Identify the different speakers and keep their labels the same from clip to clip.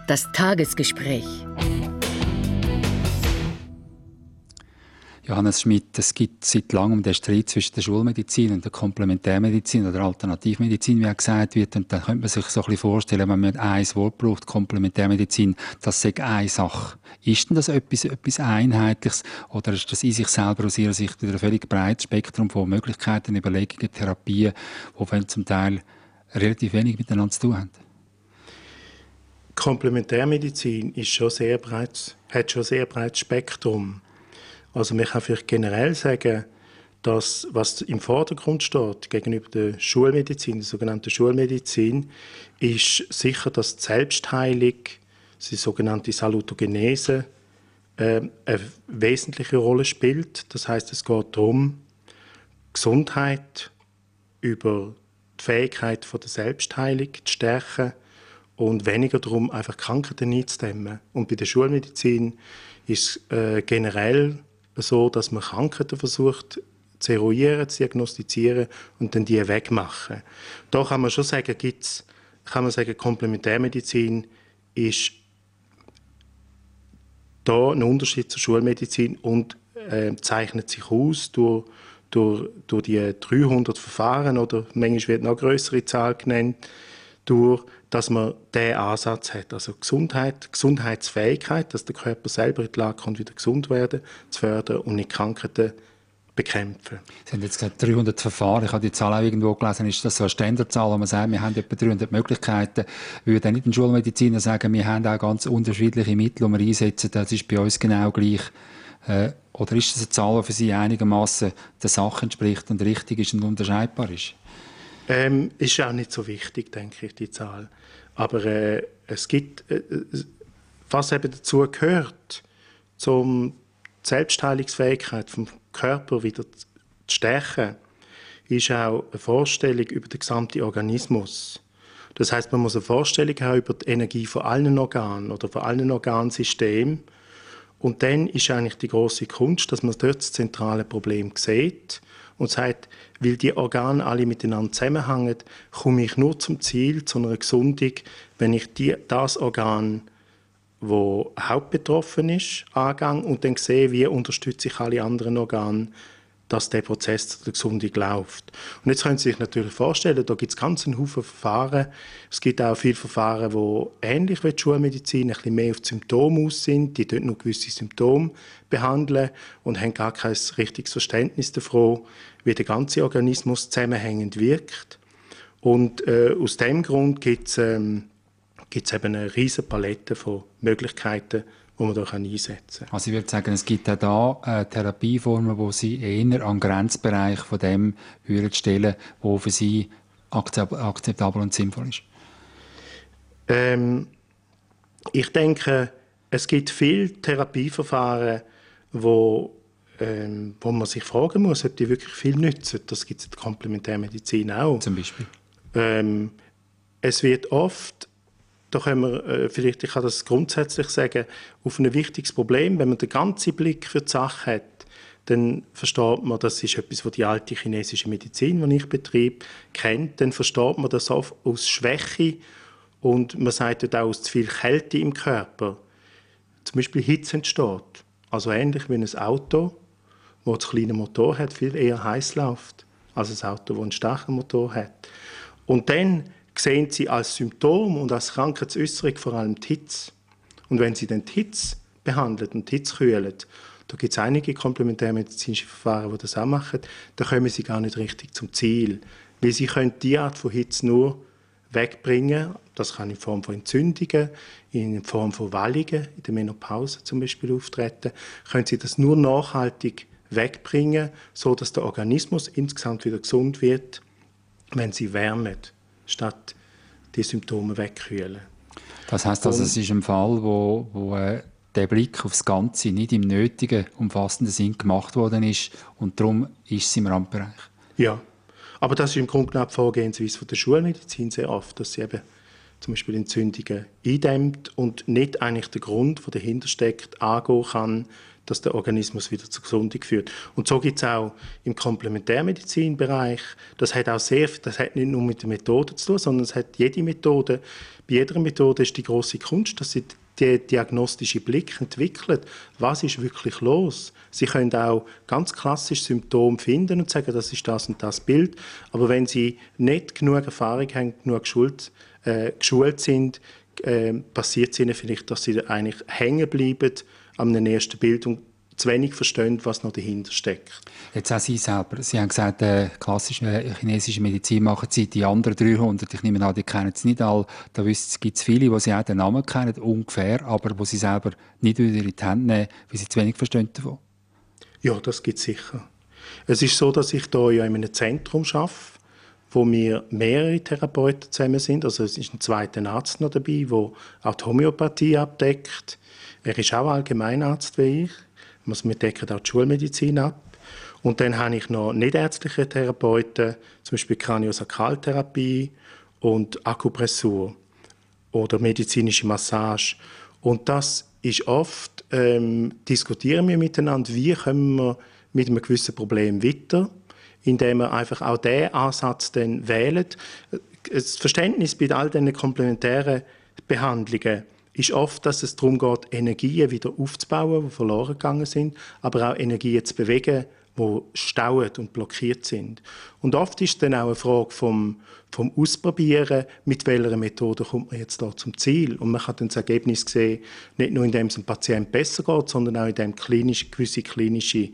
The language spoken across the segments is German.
Speaker 1: Das Tagesgespräch.
Speaker 2: Johannes Schmidt, es gibt seit langem den Streit zwischen der Schulmedizin und der Komplementärmedizin oder Alternativmedizin, wie auch gesagt wird. Und da könnte man sich so ein bisschen vorstellen, wenn man ein Wort braucht, Komplementärmedizin, das sei eine Sache. Ist denn das etwas Einheitliches oder ist das in sich selber aus Ihrer Sicht wieder ein völlig breites Spektrum von Möglichkeiten, Überlegungen, Therapien, die zum Teil relativ wenig miteinander zu tun haben?
Speaker 3: Komplementärmedizin ist hat schon sehr breites Spektrum. Also man kann vielleicht generell sagen, dass was im Vordergrund steht gegenüber der Schulmedizin, der sogenannten Schulmedizin, ist sicher, dass die Selbstheilung, die sogenannte Salutogenese, eine wesentliche Rolle spielt. Das heißt, es geht darum, Gesundheit über die Fähigkeit der Selbstheilung zu stärken und weniger darum, einfach Krankheiten einzudämmen. Und bei der Schulmedizin ist es generell so, dass man Krankheiten versucht zu eruieren, zu diagnostizieren und dann die wegmachen. Da kann man schon sagen, Komplementärmedizin ist da ein Unterschied zur Schulmedizin und zeichnet sich aus durch die 300 Verfahren oder manchmal wird noch eine grössere Zahl genannt, durch dass man diesen Ansatz hat. Also Gesundheitsfähigkeit, dass der Körper selber in die Lage kommt, wieder gesund werden, zu fördern und nicht Krankheiten bekämpfen.
Speaker 2: Sie haben jetzt gesagt 300 Verfahren. Ich habe die Zahl auch irgendwo gelesen. Ist das so eine Standardzahl, wo man sagt, wir haben etwa 300 Möglichkeiten? Würde dann nicht ein Schulmediziner sagen, wir haben auch ganz unterschiedliche Mittel, die wir einsetzen, das ist bei uns genau gleich? Oder ist das eine Zahl, die für Sie einigermaßen der Sache entspricht und richtig ist und unterscheidbar ist?
Speaker 3: Ist auch nicht so wichtig, denke ich, die Zahl. Aber es gibt, was eben dazu gehört, um die Selbstheilungsfähigkeit vom Körper wieder zu stärken, ist auch eine Vorstellung über den gesamten Organismus. Das heißt, man muss eine Vorstellung haben über die Energie von allen Organen oder von allen Organsystemen. Und dann ist eigentlich die grosse Kunst, dass man dort das zentrale Problem sieht und sagt, weil die Organe alle miteinander zusammenhängen, komme ich nur zum Ziel, zu einer Gesundung, wenn ich das Organ, das hauptbetroffen ist, angehe und dann sehe, wie unterstütze ich alle anderen Organe, dass der Prozess der Gesundung läuft. Und jetzt können Sie sich natürlich vorstellen, da gibt es ganz einen Haufen Verfahren. Es gibt auch viele Verfahren, die ähnlich wie die Schulmedizin ein bisschen mehr auf die Symptome aus sind, die dort nur gewisse Symptome behandeln und haben gar kein richtiges Verständnis davon, wie der ganze Organismus zusammenhängend wirkt. Und aus diesem Grund gibt es eben eine riesige Palette von Möglichkeiten, die man da einsetzen kann.
Speaker 2: Also ich würde sagen, es gibt auch da Therapieformen, die Sie eher an den Grenzbereich von dem würden stellen, wo für Sie akzeptabel und sinnvoll ist.
Speaker 3: Ich denke, es gibt viele Therapieverfahren, wo man sich fragen muss, ob die wirklich viel nützen. Das gibt es in der Komplementärmedizin auch.
Speaker 2: Zum Beispiel?
Speaker 3: Es wird oft, da können wir, vielleicht, ich kann das grundsätzlich sagen, auf ein wichtiges Problem, wenn man den ganzen Blick für die Sache hat, dann versteht man, das ist etwas, was die alte chinesische Medizin, die ich betreibe, kennt. Dann versteht man das oft aus Schwäche und man sagt dort auch aus zu viel Kälte im Körper. Zum Beispiel Hitze entsteht. Also ähnlich wie ein Auto, das einen kleinen Motor hat, viel eher heiß läuft, als ein Auto, das einen starken Motor hat. Und dann sehen Sie als Symptom und als Krankheitsäußerung vor allem die Hitze. Und wenn Sie dann die Hitze behandeln und die Hitze kühlen, da gibt es einige komplementärmedizinische Verfahren, die das auch machen, da kommen Sie gar nicht richtig zum Ziel. Weil Sie können die Art von Hitze nur wegbringen, das kann in Form von Entzündungen, in Form von Wallungen, in der Menopause zum Beispiel auftreten, können Sie das nur nachhaltig wegbringen, sodass der Organismus insgesamt wieder gesund wird, wenn Sie wärmen, statt die Symptome wegkühlen.
Speaker 2: Das heisst also, es ist ein Fall, wo der Blick aufs Ganze nicht im nötigen, umfassenden Sinn gemacht worden ist und darum ist es im Randbereich.
Speaker 3: Ja, aber das ist im Grunde genommen die Vorgehensweise von der Schulmedizin sehr oft, dass sie eben zum Beispiel Entzündungen eindämmt und nicht eigentlich der Grund, der dahinter steckt, angehen kann, dass der Organismus wieder zur Gesundung führt. Und so gibt es auch im Komplementärmedizinbereich, das hat nicht nur mit der Methode zu tun, sondern es hat jede Methode, bei jeder Methode ist die große Kunst, dass sie den diagnostischen Blick entwickelt. Was ist wirklich los? Sie können auch ganz klassisch Symptome finden und sagen, das ist das und das Bild. Aber wenn Sie nicht genug Erfahrung haben, genug geschult sind, passiert es Ihnen vielleicht, dass Sie eigentlich hängen bleiben an einem ersten Bild und zu wenig verstehen, was noch dahinter steckt.
Speaker 2: Jetzt auch Sie selber. Sie haben gesagt, klassische chinesische Medizin machen Sie. Die anderen 300, ich nehme an, die kennen es nicht alle. Da gibt es viele, die Sie auch den Namen kennen, ungefähr, aber wo Sie selber nicht wieder in die Hände nehmen, weil Sie zu wenig verstehen davon.
Speaker 3: Ja, das gibt es sicher. Es ist so, dass ich hier ja in einem Zentrum arbeite, wo wir mehrere Therapeuten zusammen sind. Also es ist ein zweiter Arzt noch dabei, der auch die Homöopathie abdeckt. Er ist auch Allgemeinarzt wie ich. Also wir decken auch die Schulmedizin ab. Und dann habe ich noch nichtärztliche Therapeuten, zum Beispiel Kraniosakraltherapie und Akupressur oder medizinische Massage. Und das ist oft, diskutieren wir miteinander, wie kommen wir mit einem gewissen Problem weiter, indem wir einfach auch diesen Ansatz dann wählen. Das Verständnis bei all diesen komplementären Behandlungen ist oft, dass es darum geht, Energien wieder aufzubauen, die verloren gegangen sind, aber auch Energien zu bewegen, die stauen und blockiert sind. Und oft ist es dann auch eine Frage vom Ausprobieren, mit welcher Methode kommt man jetzt da zum Ziel. Und man kann dann das Ergebnis sehen, nicht nur indem es dem Patienten besser geht, sondern auch indem gewisse klinische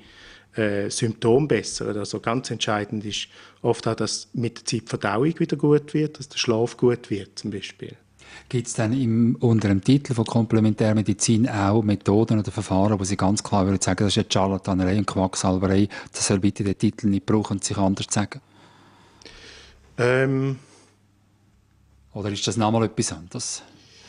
Speaker 3: Symptome bessern. Also ganz entscheidend ist oft auch, dass mit der Zeit die Verdauung wieder gut wird, dass der Schlaf gut wird zum Beispiel.
Speaker 2: Gibt es dann unter dem Titel von Komplementärmedizin auch Methoden oder Verfahren, wo Sie ganz klar würden sagen, das ist jetzt Charlatanerei und Quacksalberei, das soll bitte den Titel nicht brauchen und sich anders sagen? Oder ist das nochmal etwas anderes?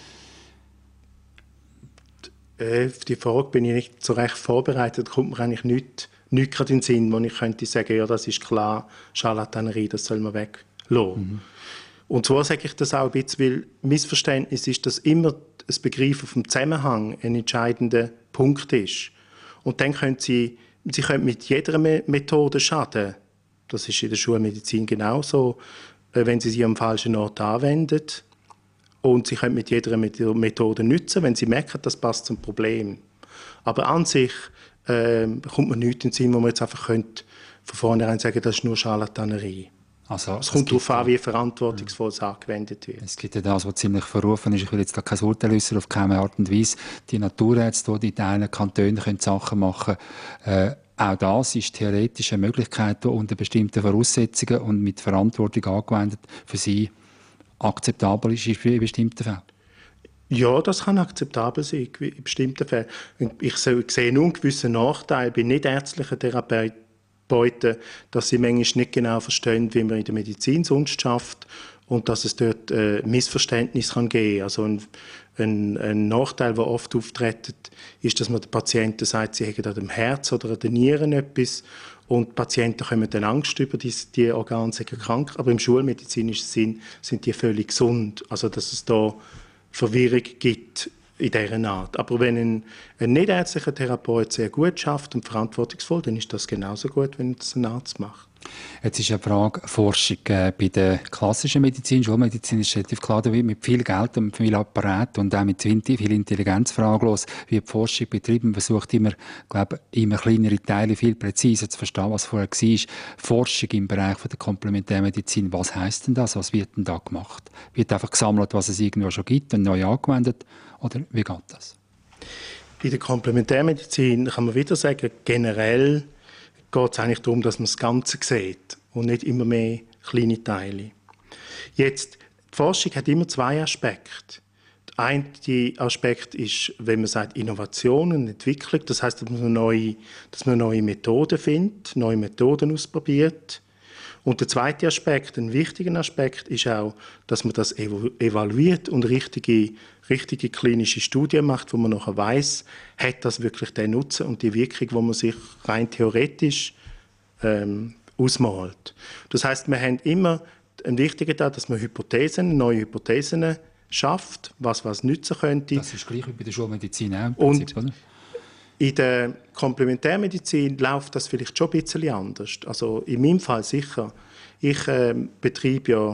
Speaker 3: Auf die Frage bin ich nicht so recht vorbereitet. Da kommt mir eigentlich nichts gerade in den Sinn, wo ich könnte sagen, ja, das ist klar, Charlatanerie, das soll man weglassen. Mhm. Und zwar sage ich das auch ein bisschen, weil Missverständnis ist, dass immer das Begreifen vom Zusammenhang ein entscheidender Punkt ist. Und dann können Sie können mit jeder Methode schaden. Das ist in der Schulmedizin genauso, wenn Sie sie am falschen Ort anwenden. Und Sie können mit jeder Methode nützen, wenn Sie merken, das passt zum Problem. Aber an sich kommt man nichts in den Sinn, wo man jetzt einfach von vornherein sagen, das ist nur Charlatanerie. Also, es kommt darauf an, wie verantwortungsvoll es angewendet wird.
Speaker 2: Es gibt ja das, was ziemlich verrufen ist. Ich will jetzt da kein Urteil äußern, auf keine Art und Weise. Die Naturärzte, die in diesen Kantonen können Sachen machen können, auch das ist theoretisch eine Möglichkeit, die unter bestimmten Voraussetzungen und mit Verantwortung angewendet für Sie akzeptabel ist in bestimmten Fällen.
Speaker 3: Ja, das kann akzeptabel sein in bestimmten Fällen. Ich sehe nur einen gewissen Nachteil bei nichtärztlichen Therapeuten, dass sie manchmal nicht genau verstehen, wie man in der Medizin sonst schafft und dass es dort Missverständnisse kann geben. Also ein Nachteil, der oft auftritt, ist, dass man den Patienten sagt, sie hätten an dem Herz oder an den Nieren etwas und die Patienten kommen dann Angst über, die Organe sind krank, aber im schulmedizinischen Sinn sind die völlig gesund. Also dass es da Verwirrung gibt in dieser Art. Aber wenn ein nichtärztlicher Therapeut sehr gut schafft und verantwortungsvoll, dann ist das genauso gut, wenn es ein Arzt macht.
Speaker 2: Jetzt ist eine Frage Forschung. Bei der klassischen Medizin, Schulmedizin ist relativ klar, da wird mit viel Geld und viel Apparat und auch mit viel Intelligenz fraglos, wie die Forschung betrieben, versucht immer kleinere Teile viel präziser zu verstehen, was vorher war. Forschung im Bereich der Komplementärmedizin, was heisst denn das? Was wird denn da gemacht? Wird einfach gesammelt, was es irgendwo schon gibt und neu angewendet? Oder wie geht das?
Speaker 3: Bei der Komplementärmedizin kann man wieder sagen, generell geht es eigentlich darum, dass man das Ganze sieht und nicht immer mehr kleine Teile. Jetzt, die Forschung hat immer zwei Aspekte. Der eine Aspekt ist, wenn man sagt, Innovation und Entwicklung, das heißt, dass man neue Methoden findet, neue Methoden ausprobiert. Und der zweite Aspekt, ein wichtiger Aspekt, ist auch, dass man das evaluiert und richtige klinische Studien macht, wo man nachher weiss, hat das wirklich den Nutzen und die Wirkung, wo man sich rein theoretisch ausmalt. Das heißt, wir haben immer ein wichtiger Teil, dass man neue Hypothesen schafft, was nützen könnte.
Speaker 2: Das ist gleich wie bei der Schulmedizin auch im
Speaker 3: Prinzip,
Speaker 2: oder?
Speaker 3: In der Komplementärmedizin läuft das vielleicht schon ein bisschen anders. Also in meinem Fall sicher. Ich betreibe ja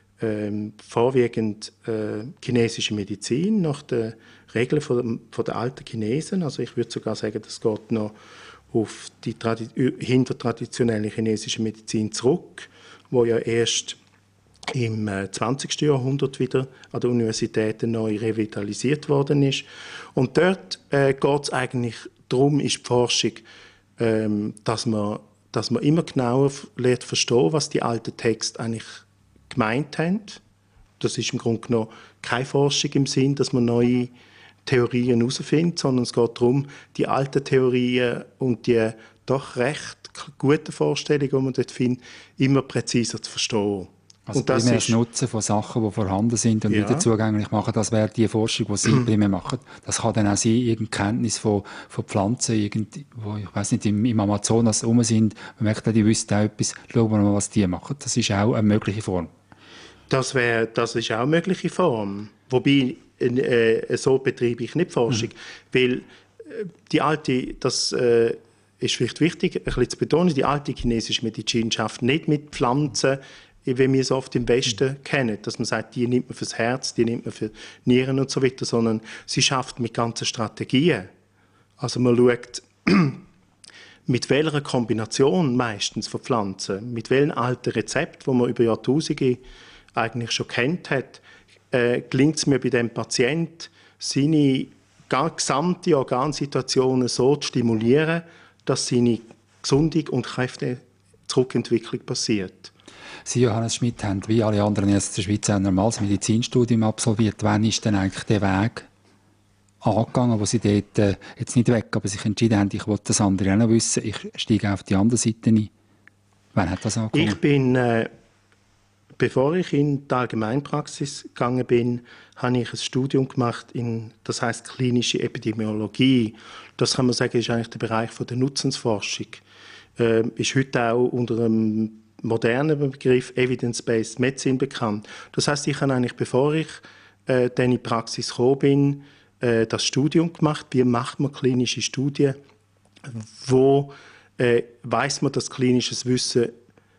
Speaker 3: vorwiegend chinesische Medizin nach den Regeln von der alten Chinesen. Also ich würde sogar sagen, das geht noch auf die hintertraditionelle chinesische Medizin zurück, wo ja erst im 20. Jahrhundert wieder an der Universität neu revitalisiert worden ist. Und dort geht es eigentlich darum, ist die Forschung, dass man immer genauer lernt verstehen, was die alten Texte eigentlich gemeint haben. Das ist im Grunde genommen keine Forschung im Sinn, dass man neue Theorien herausfindet, sondern es geht darum, die alten Theorien und die doch recht guten Vorstellungen, die man dort findet, immer präziser zu verstehen.
Speaker 2: Also
Speaker 3: und das
Speaker 2: primär
Speaker 3: ist
Speaker 2: das Nutzen von Sachen, die vorhanden sind und
Speaker 3: Ja.
Speaker 2: wieder zugänglich machen, das wäre die Forschung, die Sie primär machen. Das kann dann auch sein, irgendeine Kenntnis von Pflanzen, wo ich weiß nicht, im Amazonas rum sind. Man merkt, die wissen auch etwas, schauen wir mal, was die machen. Das ist auch eine mögliche Form.
Speaker 3: Das ist auch eine mögliche Form. Wobei, so betreibe ich nicht Forschung. Weil die alte, das ist vielleicht wichtig, ein bisschen zu betonen, die alte chinesische Medizin schafft nicht mit Pflanzen, wie wir es oft im Westen kennen, dass man sagt, die nimmt man fürs Herz, die nimmt man für Nieren und so weiter, sondern sie schafft mit ganzen Strategien. Also man schaut, mit welcher Kombination meistens von Pflanzen, mit welchen alten Rezepten, die man über Jahrtausende eigentlich schon kennt hat, gelingt es mir bei dem Patienten, seine gesamte Organsituationen so zu stimulieren, dass seine Gesundung und Kräftezurückentwicklung passiert.
Speaker 2: Sie, Johannes Schmidt, haben wie alle anderen in der Schweiz ein normales Medizinstudium absolviert. Wann ist denn eigentlich der Weg angegangen, wo Sie dort, jetzt nicht weg, aber sich entschieden haben, ich will das andere auch noch wissen, ich steige auf die andere Seite ein? Wann hat das angefangen?
Speaker 3: Ich bin, bevor ich in die Allgemeinpraxis gegangen bin, habe ich ein Studium gemacht das heißt klinische Epidemiologie. Das kann man sagen, ist eigentlich der Bereich von der Nutzensforschung. Ist heute auch unter einem modernen Begriff Evidence-Based Medicine bekannt. Das heißt, ich habe eigentlich, bevor ich dann in die Praxis gekommen bin, das Studium gemacht. Wie macht man klinische Studien? Wo weiß man, dass klinisches Wissen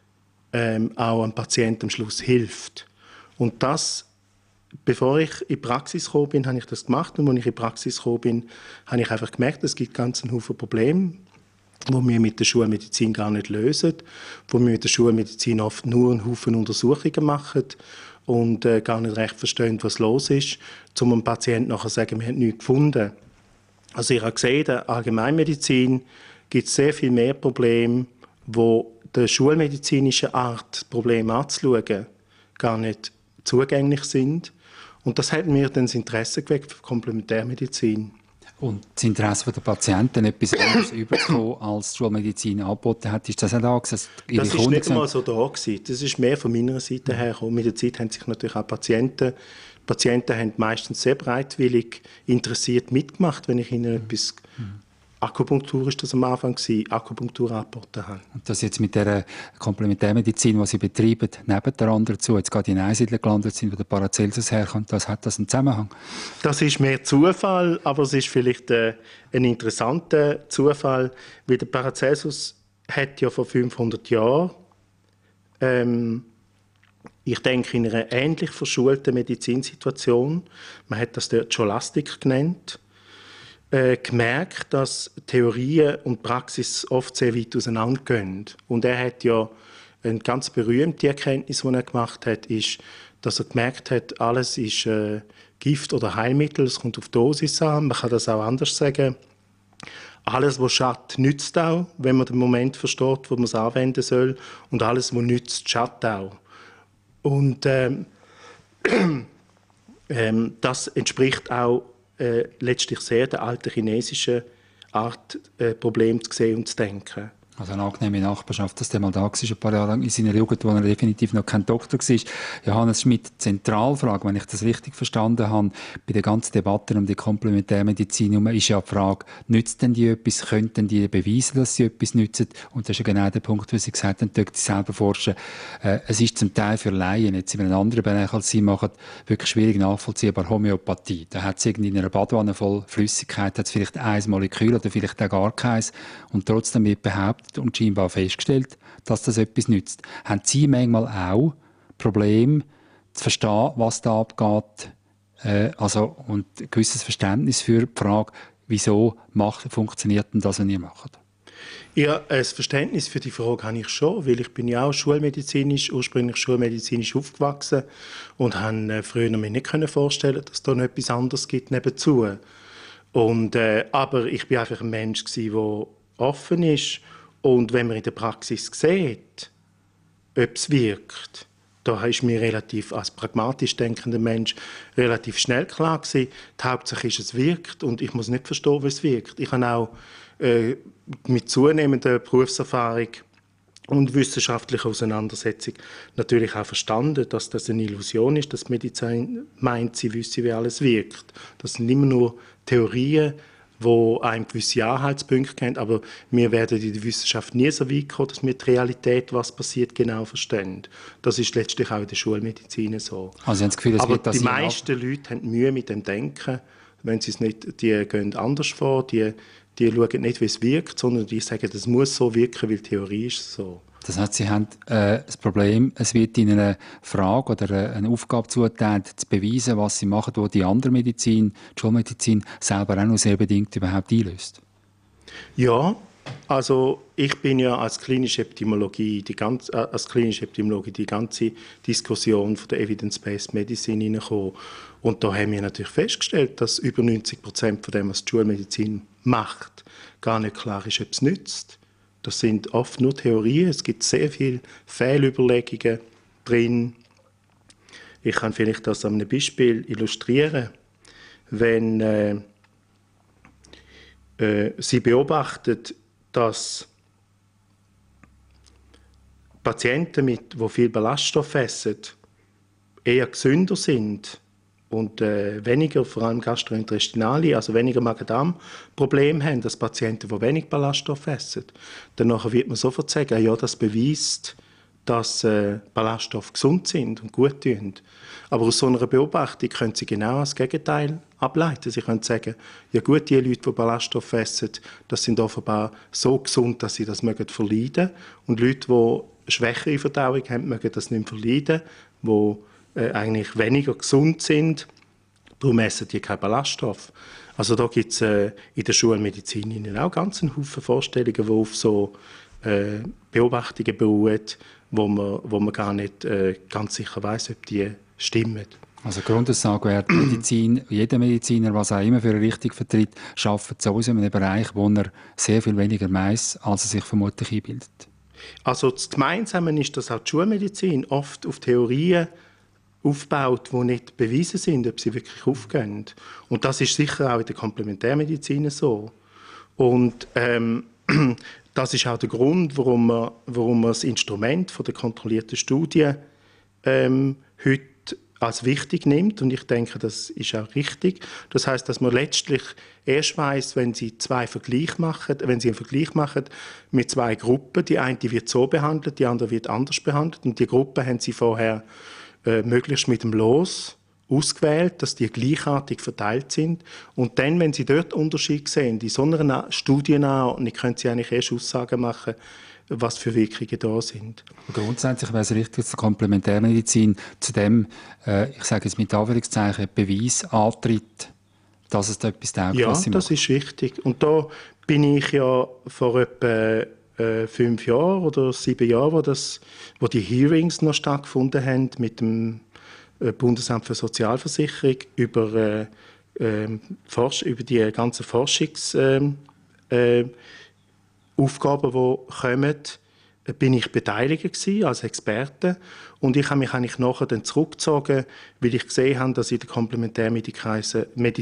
Speaker 3: auch einem Patienten am Schluss hilft? Und das, bevor ich in die Praxis gekommen bin, habe ich das gemacht. Und als ich in die Praxis gekommen bin, habe ich einfach gemerkt, es gibt ganz einen Haufen Probleme, die wir mit der Schulmedizin gar nicht lösen, wo wir mit der Schulmedizin oft nur einen Haufen Untersuchungen machen und gar nicht recht verstehen, was los ist, um einem Patienten nachher zu sagen, wir haben nichts gefunden. Also ich habe gesehen, in der Allgemeinmedizin gibt es sehr viel mehr Probleme, wo der schulmedizinischen Art, Probleme anzuschauen, gar nicht zugänglich sind. Und das hat mir dann das Interesse geweckt für Komplementärmedizin.
Speaker 2: Und das Interesse der Patienten, etwas anderes überzukommen, als die Schulmedizin angeboten hat, ist das auch da gewesen?
Speaker 3: Das ist nicht einmal so da gewesen. Das ist mehr von meiner Seite her gekommen. Mit der Zeit haben sich natürlich auch Patienten haben meistens sehr bereitwillig interessiert mitgemacht, wenn ich ihnen etwas Akupunktur ist das am Anfang gewesen, Akupunktur angeboten habe.
Speaker 2: Und das jetzt mit der Komplementärmedizin, die Sie betreiben, neben der anderen zu, jetzt gerade in Einsiedeln gelandet sind, wo der Paracelsus herkommt, hat das einen Zusammenhang?
Speaker 3: Das ist mehr Zufall, aber es ist vielleicht ein interessanter Zufall, weil der Paracelsus hat ja vor 500 Jahren, ich denke, in einer ähnlich verschulten Medizinsituation, man hat das dort Scholastik genannt, gemerkt, dass Theorie und Praxis oft sehr weit auseinandergehen. Und er hat ja eine ganz berühmte Erkenntnis, die er gemacht hat, ist, dass er gemerkt hat, alles ist Gift oder Heilmittel, es kommt auf die Dosis an. Man kann das auch anders sagen. Alles, was schadet, nützt auch, wenn man den Moment versteht, wo man es anwenden soll. Und alles, was nützt, schadet auch. Und das entspricht auch letztlich sehr der alten chinesischen Art, Probleme zu sehen und zu denken.
Speaker 2: Also eine angenehme Nachbarschaft, dass der mal da war, ein paar Jahre lang in seiner Jugend, wo er definitiv noch kein Doktor war. Johannes Schmidt, Zentralfrage, wenn ich das richtig verstanden habe, bei den ganzen Debatten um die Komplementärmedizin ist ja die Frage, nützt denn die etwas, könnten die beweisen, dass sie etwas nützen? Und das ist ja genau der Punkt, wo Sie gesagt haben, dort sie selber forschen. Es ist zum Teil für Laien, jetzt in einem anderen Bereich als Sie machen, wirklich schwierig nachvollziehbar. Homöopathie, da hat es irgendwie in einer Badwanne voll Flüssigkeit, hat es vielleicht ein Molekül oder vielleicht auch gar keins und trotzdem wird behauptet und scheinbar festgestellt, dass das etwas nützt. Haben Sie manchmal auch Probleme zu verstehen, was da abgeht, und ein gewisses Verständnis für die Frage, wieso funktioniert denn das, was ihr macht?
Speaker 3: Ja, ein Verständnis für die Frage habe ich schon, weil ich bin ja auch ursprünglich schulmedizinisch aufgewachsen und habe früher mir nicht vorstellen, dass da noch etwas anderes gibt nebenzu. Aber ich bin einfach ein Mensch der offen ist. Und wenn man in der Praxis sieht, ob es wirkt, da ist mir als pragmatisch denkender Mensch relativ schnell klar gewesen, die Hauptsache ist, es wirkt und ich muss nicht verstehen, wie es wirkt. Ich habe auch mit zunehmender Berufserfahrung und wissenschaftlicher Auseinandersetzung natürlich auch verstanden, dass das eine Illusion ist, dass die Medizin meint, sie wüsste, wie alles wirkt. Das sind immer nur Theorien, wo einem gewisse Anhaltspunkte kennt, aber wir werden in der Wissenschaft nie so weit kommen, dass wir die Realität, was passiert, genau verstehen. Das ist letztlich auch in der Schulmedizin so.
Speaker 2: Also Sie haben das Gefühl,
Speaker 3: aber die meisten Leute haben Mühe mit dem Denken, wenn sie es nicht, die gehen anders vor, die schauen nicht, wie es wirkt, sondern die sagen, das muss so wirken, weil die Theorie ist so.
Speaker 2: Das heißt, Sie haben das Problem, es wird Ihnen eine Frage oder eine Aufgabe zugeteilt, zu beweisen, was Sie machen, wo die andere Medizin, die Schulmedizin, selber auch nur sehr bedingt überhaupt einlöst.
Speaker 3: Ja, also ich bin ja als klinische Epidemiologie die ganze Diskussion von der Evidence-Based Medicine hineingekommen. Und da haben wir natürlich festgestellt, dass über 90% von dem, was die Schulmedizin macht, gar nicht klar ist, ob es nützt. Das sind oft nur Theorien. Es gibt sehr viele Fehlüberlegungen drin. Ich kann vielleicht das an einem Beispiel illustrieren. Wenn Sie beobachtet, dass Patienten, die viel Ballaststoff essen, eher gesünder sind und weniger, vor allem gastrointestinale, also weniger Magen-Darm-Probleme haben, als Patienten, die wenig Ballaststoff essen. Danach wird man sofort sagen, ja, das beweist, dass Ballaststoffe gesund sind und gut tun. Aber aus so einer Beobachtung können Sie genau das Gegenteil ableiten. Sie können sagen, ja gut, die Leute, die Ballaststoffe essen, das sind offenbar so gesund, dass sie das verleiden mögen. Und Leute, die schwächere Verdauung haben, mögen das nicht verleiden, die eigentlich weniger gesund sind. Darum essen die keinen Ballaststoff. Also da gibt es in der Schulmedizin auch ganz einen Haufen Vorstellungen, die auf so Beobachtungen beruhen, wo man gar nicht ganz sicher weiss, ob die stimmen.
Speaker 2: Also Grundaussage wäre, Medizin, jeder Mediziner, was auch immer für eine Richtung vertritt, arbeitet sowieso in einem Bereich, wo er sehr viel weniger weiss, als er sich vermutlich einbildet.
Speaker 3: Also das Gemeinsame ist, dass auch die Schulmedizin oft auf Theorien aufbaut, die nicht bewiesen sind, ob sie wirklich aufgehen. Und das ist sicher auch in der Komplementärmedizin so. Und das ist auch der Grund, warum man das Instrument von der kontrollierten Studie heute als wichtig nimmt. Und ich denke, das ist auch richtig. Das heißt, dass man letztlich erst weiss, wenn Sie einen Vergleich machen mit zwei Gruppen, die eine wird so behandelt, die andere wird anders behandelt. Und die Gruppe haben Sie vorher möglichst mit dem Los ausgewählt, dass die gleichartig verteilt sind. Und dann, wenn Sie dort Unterschied sehen, in so einer Studienanordnung, können Sie eigentlich erst Aussagen machen, was für Wirkungen da sind.
Speaker 2: Grundsätzlich wäre es richtig, dass die Komplementärmedizin zu dem, ich sage jetzt mit Anführungszeichen, Beweis antritt, dass es da etwas taugt,
Speaker 3: ja,
Speaker 2: was sie
Speaker 3: das
Speaker 2: macht.
Speaker 3: Ist wichtig. Und da bin ich ja vor etwa 5 Jahren oder 7 Jahren, wo die Hearings noch stattgefunden haben mit dem Bundesamt für Sozialversicherung über die ganzen Forschungsaufgaben, die kommen, bin ich beteiligt gewesen, als Experte. Und ich habe mich eigentlich nachher dann zurückgezogen, weil ich gesehen habe, dass in den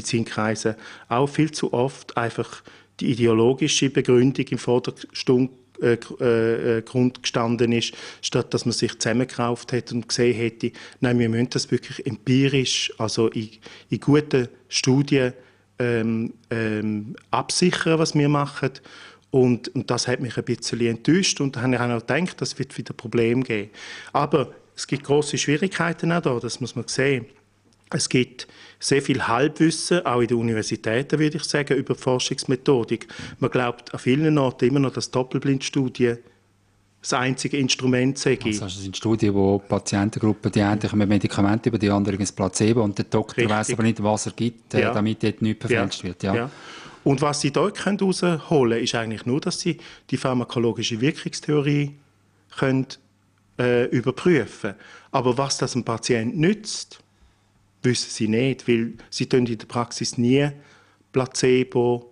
Speaker 3: Komplementärmedizinkreisen auch viel zu oft einfach die ideologische Begründung im Vordergrund Grund gestanden ist, statt dass man sich zusammengekauft hat und gesehen hätte, nein, wir müssen das wirklich empirisch, also in guten Studien absichern, was wir machen. Und das hat mich ein bisschen enttäuscht und da habe ich auch gedacht, das wird wieder Probleme geben. Aber es gibt grosse Schwierigkeiten auch da, das muss man sehen. Es gibt sehr viel Halbwissen, auch in den Universitäten, würde ich sagen, über die Forschungsmethodik. Man glaubt an vielen Orten immer noch, dass Doppelblindstudien das einzige Instrument sei.
Speaker 2: Also das sind Studien, wo Patientengruppen, die einen kommen Medikamente über, die anderen ein Placebo und der Doktor weiss aber nicht, was er gibt, damit dort nichts verfälscht wird. Ja.
Speaker 3: Und was sie dort herausholen können, ist eigentlich nur, dass sie die pharmakologische Wirkungstheorie können, überprüfen. Aber was das einem Patienten nützt, wissen sie nicht, weil sie in der Praxis nie Placebo,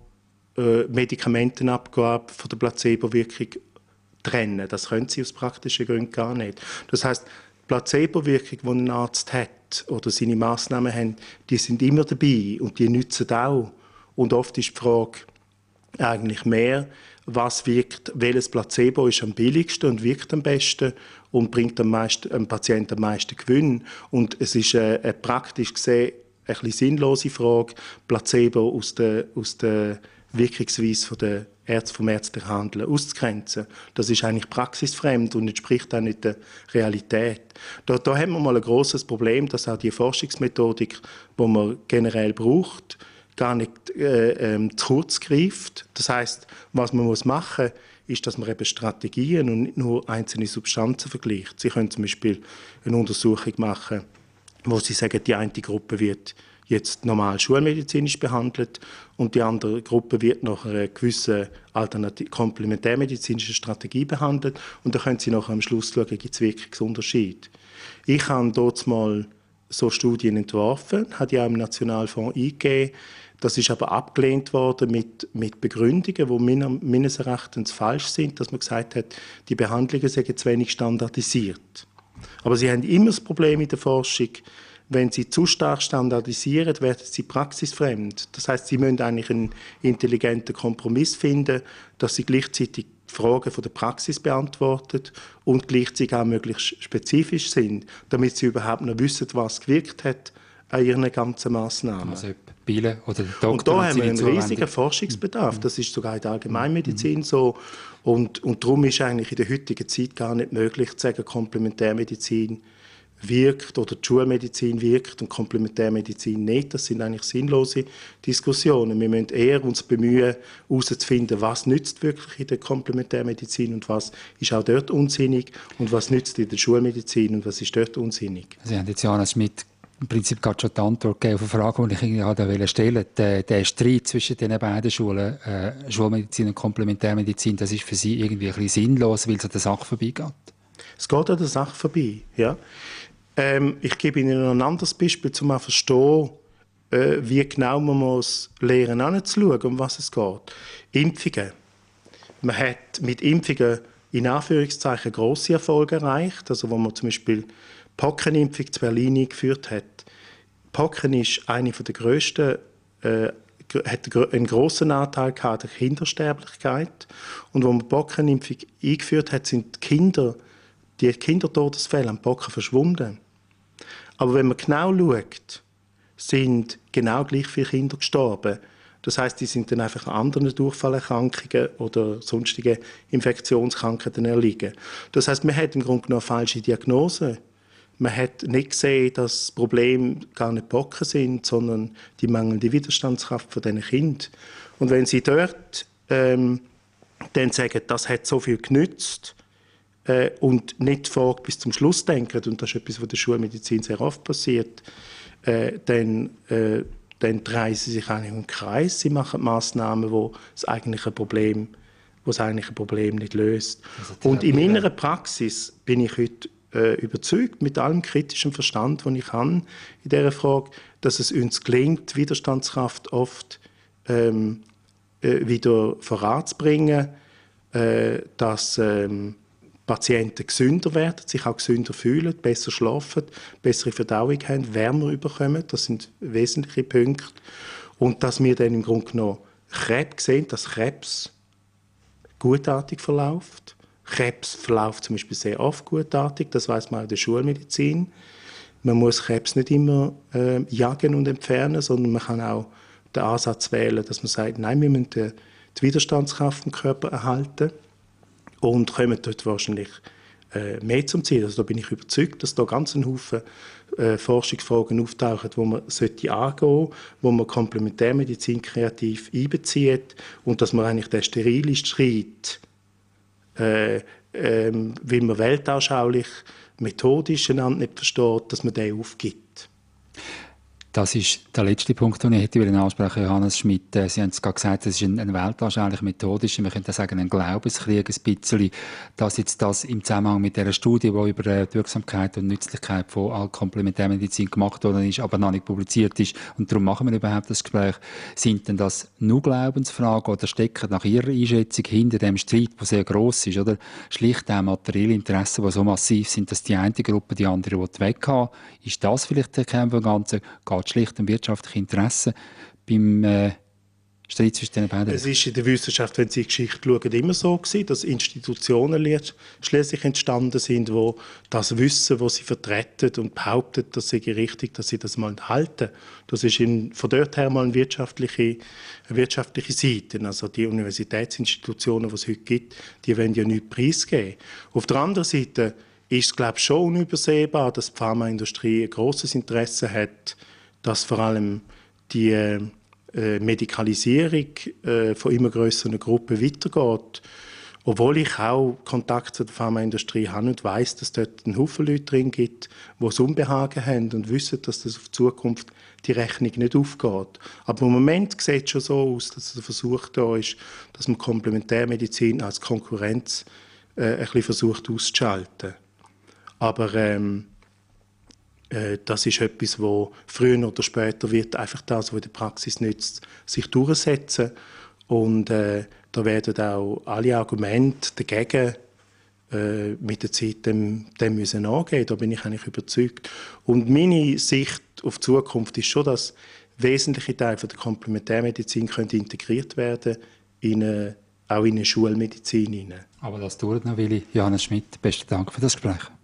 Speaker 3: Medikamentenabgabe von der Placebo-Wirkung trennen. Das können sie aus praktischen Gründen gar nicht. Das heisst, die Placebo-Wirkung, die ein Arzt hat oder seine Massnahmen haben, die sind immer dabei und die nützen auch. Und oft ist die Frage eigentlich mehr, was wirkt, welches Placebo ist am billigsten und wirkt am besten und bringt dem Patienten am meisten Gewinn. Und es ist eine praktisch gesehen ein bisschen sinnlose Frage, Placebo aus der Wirkungsweise vom ärztlichen Handeln auszugrenzen. Das ist eigentlich praxisfremd und entspricht auch nicht der Realität. Da haben wir mal ein grosses Problem, dass auch die Forschungsmethodik, die man generell braucht, gar nicht zu kurz greift. Das heisst, was man machen muss, ist, dass man eben Strategien und nicht nur einzelne Substanzen vergleicht. Sie können zum Beispiel eine Untersuchung machen, wo Sie sagen, die eine Gruppe wird jetzt normal schulmedizinisch behandelt und die andere Gruppe wird nach einer gewissen komplementärmedizinischen Strategie behandelt und dann können Sie nachher am Schluss schauen, gibt es Wirkungsunterschied. Ich habe dort mal so Studien entworfen, hat ja im Nationalfonds eingegeben. Das ist aber abgelehnt worden mit Begründungen, die meines Erachtens falsch sind, dass man gesagt hat, die Behandlungen seien zu wenig standardisiert. Aber Sie haben immer das Problem in der Forschung, wenn Sie zu stark standardisieren, werden Sie praxisfremd. Das heißt, Sie müssen eigentlich einen intelligenten Kompromiss finden, dass Sie gleichzeitig Fragen von der Praxis beantworten und gleichzeitig auch möglichst spezifisch sind, damit Sie überhaupt noch wissen, was gewirkt hat an Ihren ganzen Massnahmen.
Speaker 2: Also Biele oder Doktor
Speaker 3: und da haben wir einen riesigen Forschungsbedarf. Das ist sogar in der Allgemeinmedizin so. Und darum ist eigentlich in der heutigen Zeit gar nicht möglich zu sagen, Komplementärmedizin wirkt oder die Schulmedizin wirkt und Komplementärmedizin nicht. Das sind eigentlich sinnlose Diskussionen. Wir müssen eher uns bemühen, herauszufinden, was nützt wirklich in der Komplementärmedizin und was ist auch dort unsinnig und was nützt in der Schulmedizin und was ist dort unsinnig.
Speaker 2: Sie haben jetzt Jana Schmidt im Prinzip gerade schon die Antwort gegeben auf eine Frage, die ich irgendwie stellen wollte. Der Streit zwischen den beiden Schulen, Schulmedizin und Komplementärmedizin, das ist für Sie irgendwie ein bisschen sinnlos, weil es an der Sache vorbeigeht?
Speaker 3: Es geht an der Sache vorbei, ja. Ich gebe Ihnen noch ein anderes Beispiel, um zu verstehen, wie genau man muss lernen, anzuschauen, um was es geht. Impfungen. Man hat mit Impfungen in Anführungszeichen grosse Erfolge erreicht, also wo man zum Beispiel die Pockenimpfung zu Berlin eingeführt hat. Pocken ist eine der grössten, hat einen grossen Anteil der Kindersterblichkeit. Und als man die Pockenimpfung eingeführt hat, sind die Kindertodesfälle an Pocken verschwunden. Aber wenn man genau schaut, sind genau gleich viele Kinder gestorben. Das heisst, die sind dann einfach an anderen Durchfallerkrankungen oder sonstigen Infektionskrankheiten erliegen. Das heisst, man hat im Grunde genommen eine falsche Diagnose. Man hat nicht gesehen, dass das Problem gar nicht Pocken sind, sondern die mangelnde Widerstandskraft von diesen Kindern. Und wenn Sie dort dann sagen, das hat so viel genützt, und nicht die Frage bis zum Schluss denken, und das ist etwas, was in der Schulmedizin sehr oft passiert, dann drehen sie sich eigentlich um den Kreis. Sie machen Massnahmen, die das eigentliche Problem nicht löst. Und in meiner Praxis bin ich heute überzeugt, mit allem kritischen Verstand, den ich habe in dieser Frage, dass es uns gelingt, die Widerstandskraft oft wieder voranzubringen, dass Patienten gesünder werden, sich auch gesünder fühlen, besser schlafen, bessere Verdauung haben, wärmer bekommen. Das sind wesentliche Punkte. Und dass wir dann im Grunde genommen Krebs sehen, dass Krebs gutartig verläuft. Krebs verläuft zum Beispiel sehr oft gutartig, das weiß man auch in der Schulmedizin. Man muss Krebs nicht immer jagen und entfernen, sondern man kann auch den Ansatz wählen, dass man sagt, nein, wir müssen die Widerstandskraft im Körper erhalten und kommen dort wahrscheinlich mehr zum Ziel. Also da bin ich überzeugt, dass da ganz ein Haufen Forschungsfragen auftauchen, die man angehen sollte, wo man Komplementärmedizin kreativ einbezieht und dass man eigentlich den sterilen Streit, wie man weltanschaulich, methodisch einander nicht versteht, dass man den aufgibt.
Speaker 2: Das ist der letzte Punkt, den ich hätte ansprechen, Johannes Schmidt. Sie haben es gerade gesagt, es ist ein weltanschaulich methodischer, man könnte sagen, ein Glaubenskrieg ein bisschen, dass jetzt das im Zusammenhang mit dieser Studie, die über die Wirksamkeit und Nützlichkeit von Komplementärmedizin gemacht worden ist, aber noch nicht publiziert ist, und darum machen wir überhaupt das Gespräch, sind denn das nur Glaubensfragen oder stecken nach Ihrer Einschätzung hinter dem Streit, der sehr gross ist, oder schlicht auch materielle Interessen, die so massiv sind, dass die eine Gruppe die andere weghaben will? Ist das vielleicht der Kern des Ganzen? Geht schlicht um wirtschaftliche Interessen beim Streit zwischen den beiden?
Speaker 3: Es ist in der Wissenschaft, wenn Sie die Geschichte schauen, immer so gewesen, dass Institutionen schließlich entstanden sind, wo das Wissen, das sie vertreten und behaupten, das sei richtig, dass sie das mal halten. Das ist von dort her mal eine wirtschaftliche Seite. Also die Universitätsinstitutionen, die es heute gibt, die wollen ja nichts preisgeben. Auf der anderen Seite ist es, glaube ich, schon unübersehbar, dass die Pharmaindustrie ein grosses Interesse hat, dass vor allem die Medikalisierung von immer grösseren Gruppen weitergeht. Obwohl ich auch Kontakt zu der Pharmaindustrie habe und weiss, dass dort ein Haufen Leute drin gibt, die das Unbehagen haben und wissen, dass das auf die Zukunft die Rechnung nicht aufgeht. Aber im Moment sieht es schon so aus, dass der Versuch da ist, dass man Komplementärmedizin als Konkurrenz ein bisschen versucht auszuschalten. Aber das ist etwas, wo früher oder später wird einfach das, was in der Praxis nützt, sich durchsetzen. Und da werden auch alle Argumente dagegen mit der Zeit dem müssen angehen. Da bin ich eigentlich überzeugt. Und meine Sicht auf die Zukunft ist schon, dass wesentliche Teile der Komplementärmedizin integriert werden auch in eine Schulmedizin.
Speaker 2: Aber das dauert noch, Willi. Johannes Schmidt, besten Dank für das Gespräch.